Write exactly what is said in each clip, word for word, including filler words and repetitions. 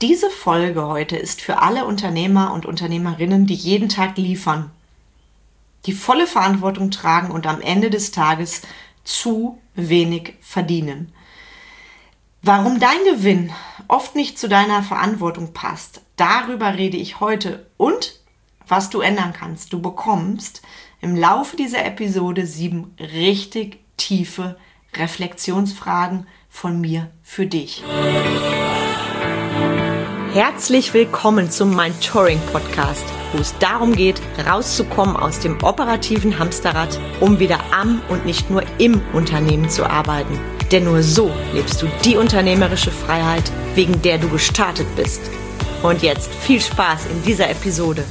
Diese Folge heute ist für alle Unternehmer und Unternehmerinnen, die jeden Tag liefern, die volle Verantwortung tragen und am Ende des Tages zu wenig verdienen. Warum dein Gewinn oft nicht zu deiner Verantwortung passt, darüber rede ich heute und was du ändern kannst. Du bekommst im Laufe dieser Episode sieben richtig tiefe Reflexionsfragen von mir für dich. Herzlich willkommen zum Mentoring-Podcast, wo es darum geht, rauszukommen aus dem operativen Hamsterrad, um wieder am und nicht nur im Unternehmen zu arbeiten. Denn nur so lebst du die unternehmerische Freiheit, wegen der du gestartet bist. Und jetzt viel Spaß in dieser Episode.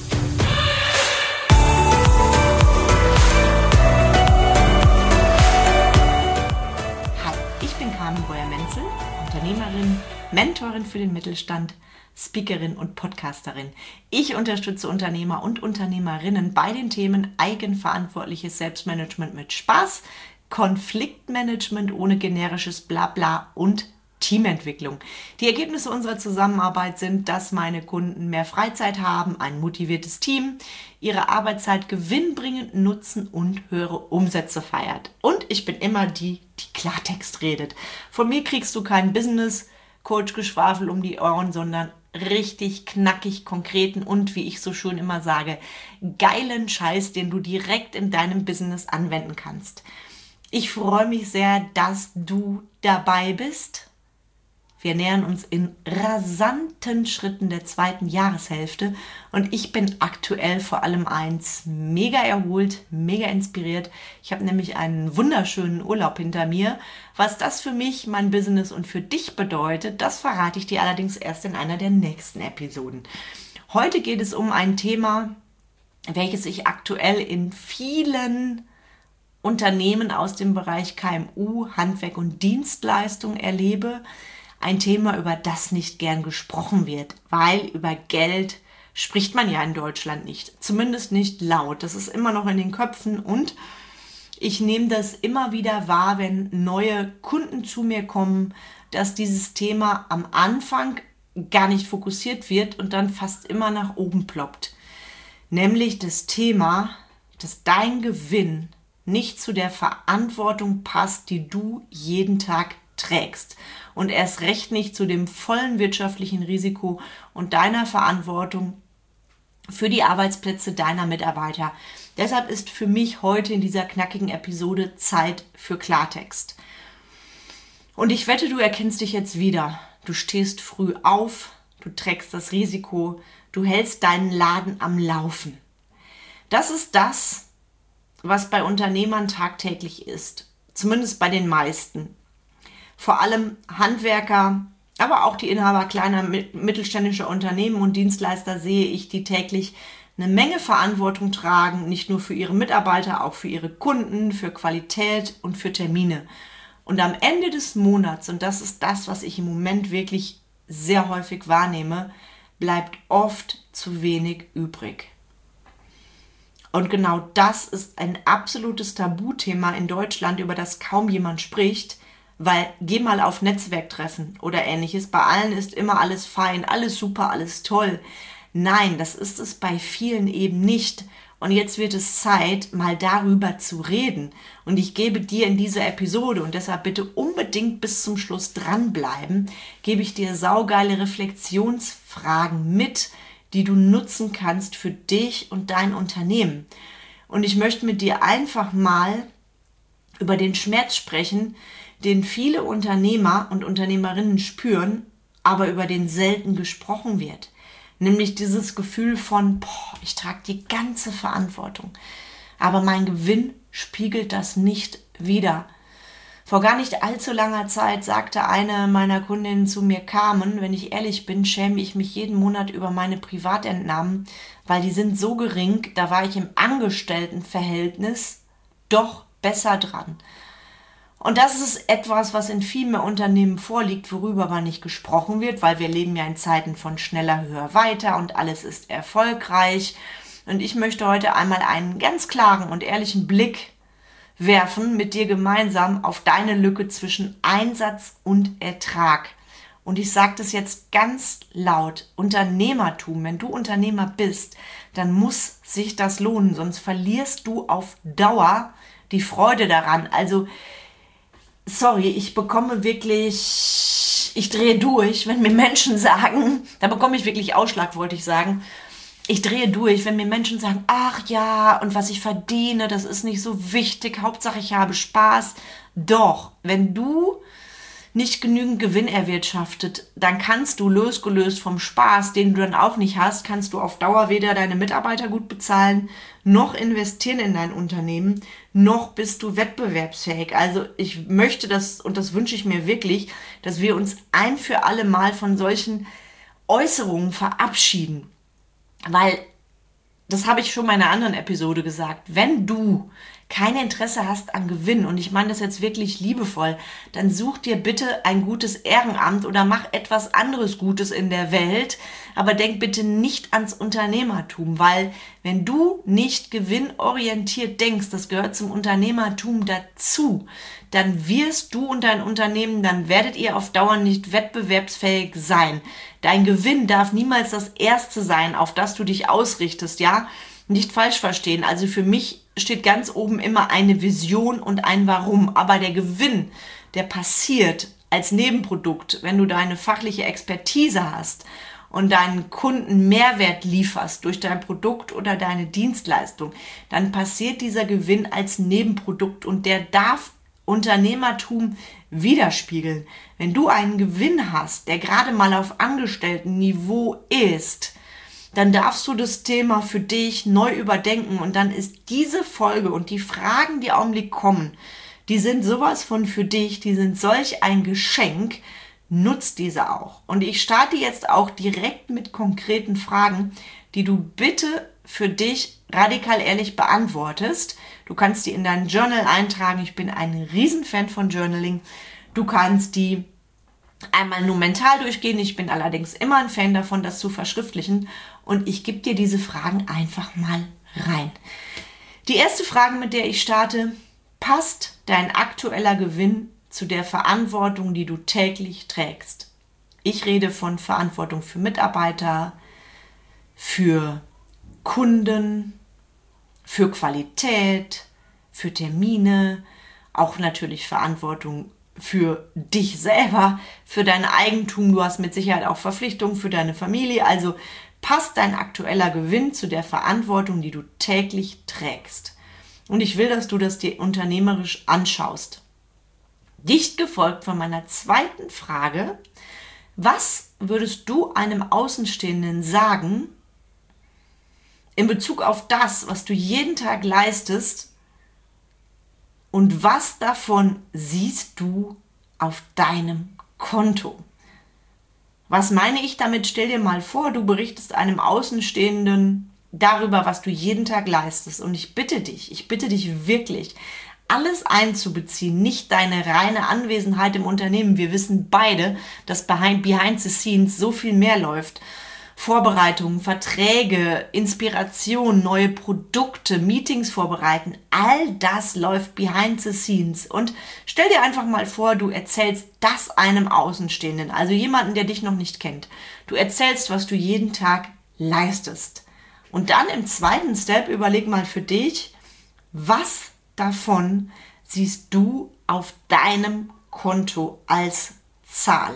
Hi, ich bin Carmen Breuer-Menzel, Unternehmerin, Mentorin für den Mittelstand, Speakerin und Podcasterin. Ich unterstütze Unternehmer und Unternehmerinnen bei den Themen eigenverantwortliches Selbstmanagement mit Spaß, Konfliktmanagement ohne generisches Blabla und Teamentwicklung. Die Ergebnisse unserer Zusammenarbeit sind, dass meine Kunden mehr Freizeit haben, ein motiviertes Team, ihre Arbeitszeit gewinnbringend nutzen und höhere Umsätze feiert. Und ich bin immer die, die Klartext redet. Von mir kriegst du kein Business Coach-Geschwafel um die Ohren, sondern richtig knackig, konkreten und, wie ich so schön immer sage, geilen Scheiß, den du direkt in deinem Business anwenden kannst. Ich freue mich sehr, dass du dabei bist. Wir nähern uns in rasanten Schritten der zweiten Jahreshälfte und ich bin aktuell vor allem eins, mega erholt, mega inspiriert. Ich habe nämlich einen wunderschönen Urlaub hinter mir. Was das für mich, mein Business und für dich bedeutet, das verrate ich dir allerdings erst in einer der nächsten Episoden. Heute geht es um ein Thema, welches ich aktuell in vielen Unternehmen aus dem Bereich K M U, Handwerk und Dienstleistung erlebe. Ein Thema, über das nicht gern gesprochen wird, weil über Geld spricht man ja in Deutschland nicht, zumindest nicht laut. Das ist immer noch in den Köpfen und ich nehme das immer wieder wahr, wenn neue Kunden zu mir kommen, dass dieses Thema am Anfang gar nicht fokussiert wird und dann fast immer nach oben ploppt. Nämlich das Thema, dass dein Gewinn nicht zu der Verantwortung passt, die du jeden Tag trägst und erst recht nicht zu dem vollen wirtschaftlichen Risiko und deiner Verantwortung für die Arbeitsplätze deiner Mitarbeiter. Deshalb ist für mich heute in dieser knackigen Episode Zeit für Klartext. Und ich wette, du erkennst dich jetzt wieder. Du stehst früh auf, du trägst das Risiko, du hältst deinen Laden am Laufen. Das ist das, was bei Unternehmern tagtäglich ist, zumindest bei den meisten. Vor allem Handwerker, aber auch die Inhaber kleiner mittelständischer Unternehmen und Dienstleister sehe ich, die täglich eine Menge Verantwortung tragen, nicht nur für ihre Mitarbeiter, auch für ihre Kunden, für Qualität und für Termine. Und am Ende des Monats, und das ist das, was ich im Moment wirklich sehr häufig wahrnehme, bleibt oft zu wenig übrig. Und genau das ist ein absolutes Tabuthema in Deutschland, über das kaum jemand spricht, weil geh mal auf Netzwerktreffen oder ähnliches, bei allen ist immer alles fein, alles super, alles toll. Nein, das ist es bei vielen eben nicht. Und jetzt wird es Zeit, mal darüber zu reden. Und ich gebe dir in dieser Episode, und deshalb bitte unbedingt bis zum Schluss dranbleiben, gebe ich dir saugeile Reflexionsfragen mit, die du nutzen kannst für dich und dein Unternehmen. Und ich möchte mit dir einfach mal über den Schmerz sprechen, den viele Unternehmer und Unternehmerinnen spüren, aber über den selten gesprochen wird. Nämlich dieses Gefühl von, boah, ich trage die ganze Verantwortung, aber mein Gewinn spiegelt das nicht wider. Vor gar nicht allzu langer Zeit sagte eine meiner Kundinnen zu mir, Carmen, wenn ich ehrlich bin, schäme ich mich jeden Monat über meine Privatentnahmen, weil die sind so gering, da war ich im Angestelltenverhältnis doch besser dran. Und das ist etwas, was in viel mehr Unternehmen vorliegt, worüber aber nicht gesprochen wird, weil wir leben ja in Zeiten von schneller, höher, weiter und alles ist erfolgreich. Und ich möchte heute einmal einen ganz klaren und ehrlichen Blick werfen mit dir gemeinsam auf deine Lücke zwischen Einsatz und Ertrag. und ich sage das jetzt ganz laut, Unternehmertum, wenn du Unternehmer bist, dann muss sich das lohnen, sonst verlierst du auf Dauer die Freude daran. Also, sorry, ich bekomme wirklich, ich drehe durch, wenn mir Menschen sagen, da bekomme ich wirklich Ausschlag, wollte ich sagen, ich drehe durch, wenn mir Menschen sagen, ach ja, und was ich verdiene, das ist nicht so wichtig, Hauptsache ich habe Spaß. Doch, wenn du nicht genügend Gewinn erwirtschaftet, dann kannst du, losgelöst vom Spaß, den du dann auch nicht hast, kannst du auf Dauer weder deine Mitarbeiter gut bezahlen, noch investieren in dein Unternehmen, noch bist du wettbewerbsfähig. Also ich möchte das, und das wünsche ich mir wirklich, dass wir uns ein für alle Mal von solchen Äußerungen verabschieden. Weil, das habe ich schon in meiner anderen Episode gesagt, wenn du kein Interesse hast an Gewinn, und ich meine das jetzt wirklich liebevoll, dann such dir bitte ein gutes Ehrenamt oder mach etwas anderes Gutes in der Welt, aber denk bitte nicht ans Unternehmertum, weil wenn du nicht gewinnorientiert denkst, das gehört zum Unternehmertum dazu, dann wirst du und dein Unternehmen, dann werdet ihr auf Dauer nicht wettbewerbsfähig sein. Dein Gewinn darf niemals das Erste sein, auf das du dich ausrichtest, ja? Nicht falsch verstehen. Also für mich steht ganz oben immer eine Vision und ein Warum. Aber der Gewinn, der passiert als Nebenprodukt, wenn du deine fachliche Expertise hast und deinen Kunden Mehrwert lieferst durch dein Produkt oder deine Dienstleistung, dann passiert dieser Gewinn als Nebenprodukt und der darf Unternehmertum widerspiegeln. Wenn du einen Gewinn hast, der gerade mal auf Angestelltenniveau ist, dann darfst du das Thema für dich neu überdenken und dann ist diese Folge und die Fragen, die im Augenblick kommen, die sind sowas von für dich, die sind solch ein Geschenk, nutzt diese auch. Und ich starte jetzt auch direkt mit konkreten Fragen, die du bitte für dich radikal ehrlich beantwortest. Du kannst die in dein Journal eintragen. Ich bin ein Riesenfan von Journaling. Du kannst die einmal nur mental durchgehen. Ich bin allerdings immer ein Fan davon, das zu verschriftlichen. Und ich gebe dir diese Fragen einfach mal rein. Die erste Frage, mit der ich starte: Passt dein aktueller Gewinn zu der Verantwortung, die du täglich trägst? Ich rede von Verantwortung für Mitarbeiter, für Kunden, für Qualität, für Termine, auch natürlich Verantwortung für dich selber, für dein Eigentum. Du hast mit Sicherheit auch Verpflichtungen für deine Familie. Also passt dein aktueller Gewinn zu der Verantwortung, die du täglich trägst. Und ich will, dass du das dir unternehmerisch anschaust. Dicht gefolgt von meiner zweiten Frage: Was würdest du einem Außenstehenden sagen in Bezug auf das, was du jeden Tag leistest, und was davon siehst du auf deinem Konto? Was meine ich damit? Stell dir mal vor, du berichtest einem Außenstehenden darüber, was du jeden Tag leistest. Und ich bitte dich, ich bitte dich wirklich, alles einzubeziehen, nicht deine reine Anwesenheit im Unternehmen. Wir wissen beide, dass behind, behind the scenes so viel mehr läuft. Vorbereitungen, Verträge, Inspiration, neue Produkte, Meetings vorbereiten, all das läuft behind the scenes. Und stell dir einfach mal vor, du erzählst das einem Außenstehenden, also jemanden, der dich noch nicht kennt. Du erzählst, was du jeden Tag leistest. Und dann im zweiten Step überleg mal für dich, was davon siehst du auf deinem Konto als Zahl?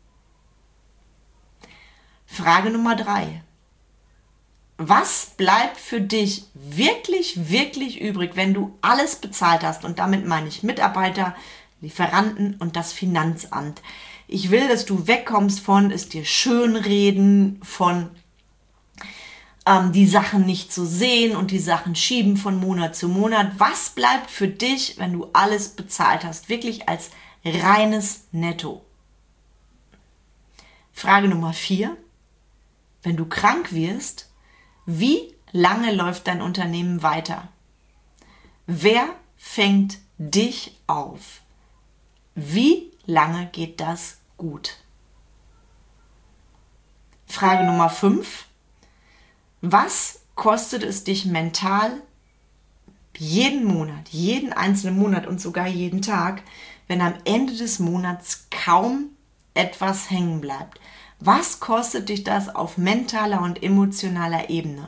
Frage Nummer drei. Was bleibt für dich wirklich, wirklich übrig, wenn du alles bezahlt hast? Und damit meine ich Mitarbeiter, Lieferanten und das Finanzamt. Ich will, dass du wegkommst von es dir schönreden, von ähm, die Sachen nicht zu sehen und die Sachen schieben von Monat zu Monat. Was bleibt für dich, wenn du alles bezahlt hast? Wirklich als reines Netto. Frage Nummer vier. Wenn du krank wirst, wie lange läuft dein Unternehmen weiter? Wer fängt dich auf? Wie lange geht das gut? Frage Nummer fünf. Was kostet es dich mental jeden Monat, jeden einzelnen Monat und sogar jeden Tag, wenn am Ende des Monats kaum etwas hängen bleibt. Was kostet dich das auf mentaler und emotionaler Ebene?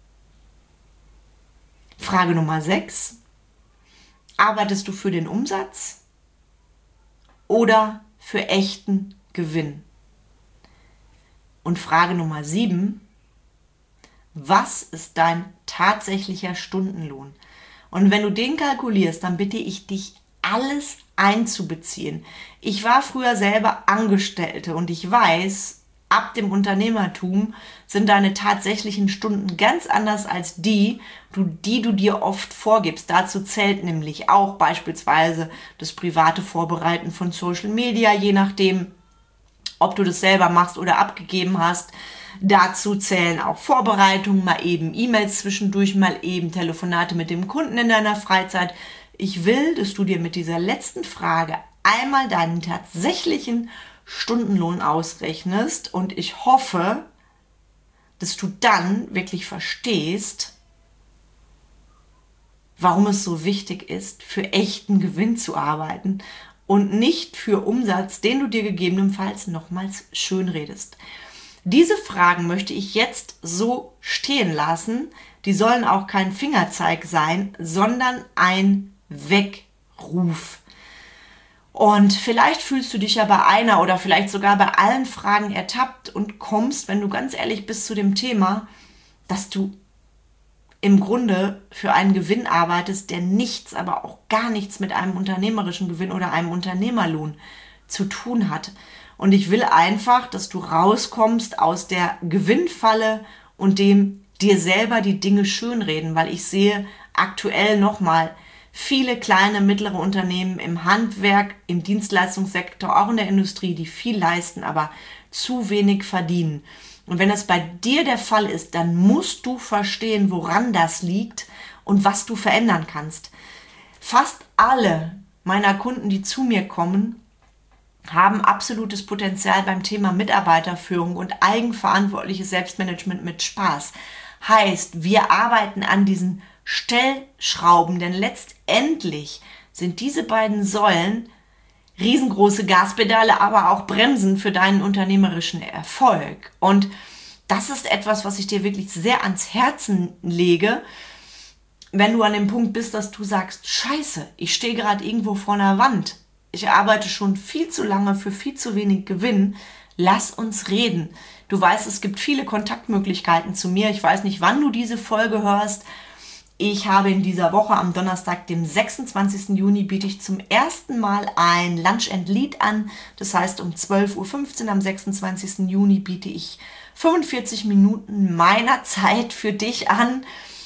Frage Nummer sechs. Arbeitest du für den Umsatz oder für echten Gewinn? Und Frage Nummer sieben. Was ist dein tatsächlicher Stundenlohn? Und wenn du den kalkulierst, dann bitte ich dich, alles einzubeziehen. Ich war früher selber Angestellte und ich weiß, ab dem Unternehmertum sind deine tatsächlichen Stunden ganz anders als die, die du dir oft vorgibst. Dazu zählt nämlich auch beispielsweise das private Vorbereiten von Social Media, je nachdem, ob du das selber machst oder abgegeben hast. Dazu zählen auch Vorbereitungen, mal eben E-Mails zwischendurch, mal eben Telefonate mit dem Kunden in deiner Freizeit. Ich will, dass du dir mit dieser letzten Frage einmal deinen tatsächlichen Stundenlohn ausrechnest und ich hoffe, dass du dann wirklich verstehst, warum es so wichtig ist, für echten Gewinn zu arbeiten und nicht für Umsatz, den du dir gegebenenfalls nochmals schönredest. Diese Fragen möchte ich jetzt so stehen lassen. Die sollen auch kein Fingerzeig sein, sondern ein Weckruf. Und vielleicht fühlst du dich ja bei einer oder vielleicht sogar bei allen Fragen ertappt und kommst, wenn du ganz ehrlich bist zu dem Thema, dass du im Grunde für einen Gewinn arbeitest, der nichts, aber auch gar nichts mit einem unternehmerischen Gewinn oder einem Unternehmerlohn zu tun hat. Und ich will einfach, dass du rauskommst aus der Gewinnfalle und dem dir selber die Dinge schönreden, weil ich sehe aktuell nochmal viele kleine, mittlere Unternehmen im Handwerk, im Dienstleistungssektor, auch in der Industrie, die viel leisten, aber zu wenig verdienen. Und wenn das bei dir der Fall ist, dann musst du verstehen, woran das liegt und was du verändern kannst. Fast alle meiner Kunden, die zu mir kommen, haben absolutes Potenzial beim Thema Mitarbeiterführung und eigenverantwortliches Selbstmanagement mit Spaß. Heißt, wir arbeiten an diesen Stellschrauben, denn letztendlich sind diese beiden Säulen riesengroße Gaspedale, aber auch Bremsen für deinen unternehmerischen Erfolg. Und das ist etwas, was ich dir wirklich sehr ans Herzen lege, wenn du an dem Punkt bist, dass du sagst, Scheiße, ich stehe gerade irgendwo vor einer Wand. Ich arbeite schon viel zu lange für viel zu wenig Gewinn. Lass uns reden. Du weißt, es gibt viele Kontaktmöglichkeiten zu mir. Ich weiß nicht, wann du diese Folge hörst. Ich habe in dieser Woche am Donnerstag, dem sechsundzwanzigsten Juni, biete ich zum ersten Mal ein Lunch and Lead an. Das heißt, um zwölf Uhr fünfzehn am sechsundzwanzigsten Juni biete ich fünfundvierzig Minuten meiner Zeit für dich an,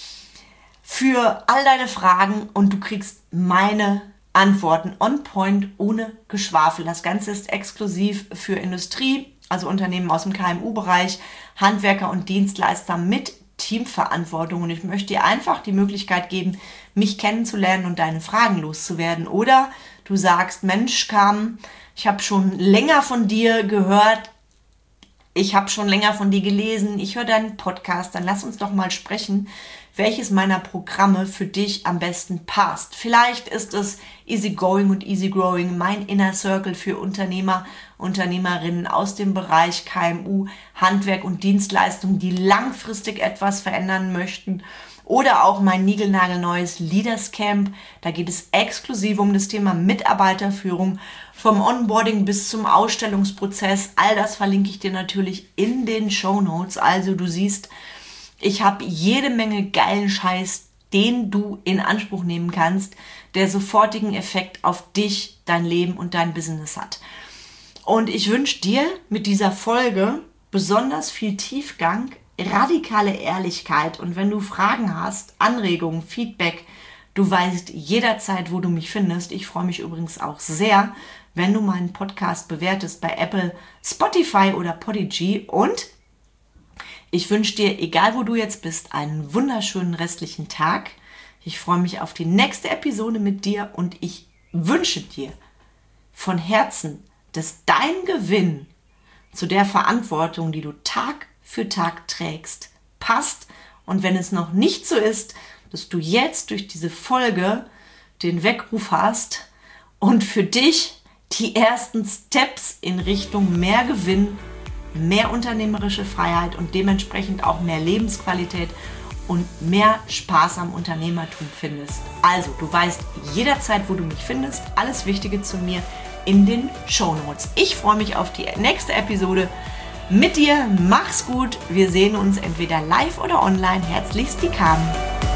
für all deine Fragen und du kriegst meine Antworten on point, ohne Geschwafel. Das Ganze ist exklusiv für Industrie, also Unternehmen aus dem K M U-Bereich, Handwerker und Dienstleister mit Teamverantwortung. Und ich möchte dir einfach die Möglichkeit geben, mich kennenzulernen und deine Fragen loszuwerden. Oder du sagst, Mensch, Carmen, ich habe schon länger von dir gehört, ich habe schon länger von dir gelesen, ich höre deinen Podcast, dann lass uns doch mal sprechen, welches meiner Programme für dich am besten passt. Vielleicht ist es Easy Going und Easy Growing, mein Inner Circle für Unternehmer, Unternehmerinnen aus dem Bereich K M U, Handwerk und Dienstleistung, die langfristig etwas verändern möchten. Oder auch mein niegelnagelneues Leaders Camp. Da geht es exklusiv um das Thema Mitarbeiterführung, vom Onboarding bis zum Ausstellungsprozess. All das verlinke ich dir natürlich in den Shownotes. Also du siehst, ich habe jede Menge geilen Scheiß, den du in Anspruch nehmen kannst, der sofortigen Effekt auf dich, dein Leben und dein Business hat. Und ich wünsche dir mit dieser Folge besonders viel Tiefgang, radikale Ehrlichkeit und wenn du Fragen hast, Anregungen, Feedback, du weißt jederzeit, wo du mich findest. Ich freue mich übrigens auch sehr, wenn du meinen Podcast bewertest bei Apple, Spotify oder Podigy und ich wünsche dir, egal wo du jetzt bist, einen wunderschönen restlichen Tag. Ich freue mich auf die nächste Episode mit dir und ich wünsche dir von Herzen, dass dein Gewinn zu der Verantwortung, die du Tag für Tag trägst, passt. Und wenn es noch nicht so ist, dass du jetzt durch diese Folge den Weckruf hast und für dich die ersten Steps in Richtung mehr Gewinn, mehr unternehmerische Freiheit und dementsprechend auch mehr Lebensqualität und mehr Spaß am Unternehmertum findest. Also, du weißt jederzeit, wo du mich findest. Alles Wichtige zu mir in den Shownotes. Ich freue mich auf die nächste Episode mit dir. Mach's gut. Wir sehen uns entweder live oder online. Herzlichst, die Carmen.